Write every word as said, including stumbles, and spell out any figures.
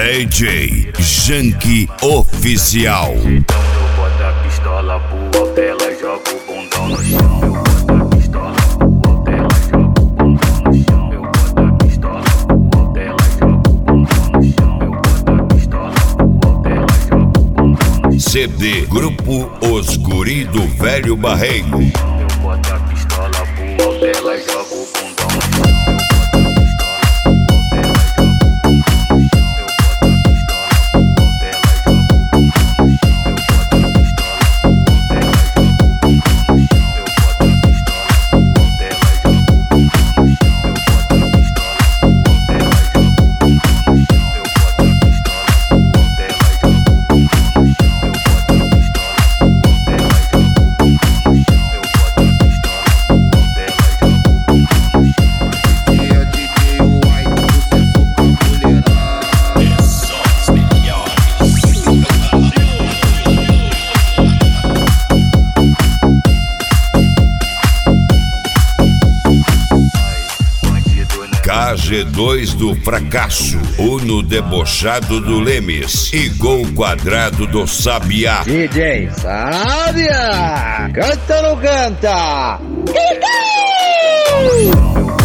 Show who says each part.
Speaker 1: D J Janky Oficial.
Speaker 2: Eu boto a pistola pro alto, ela joga o bundão no chão. Eu boto a pistola pro alto, ela joga o bundão no chão. Eu boto a pistola pro alto, ela joga o bundão no chão. Eu boto a pistola pro alto, ela joga o bundão no chão.
Speaker 1: C D Grupo Os Guri do Velho Barreiro.
Speaker 2: Eu boto a pistola pro alto, ela joga o bundão no chão.
Speaker 1: K G dois do Fracasso, Uno debochado do Lemes e Gol Quadrado do Sabiá.
Speaker 3: D J Sabiá, canta ou não canta?
Speaker 2: Eu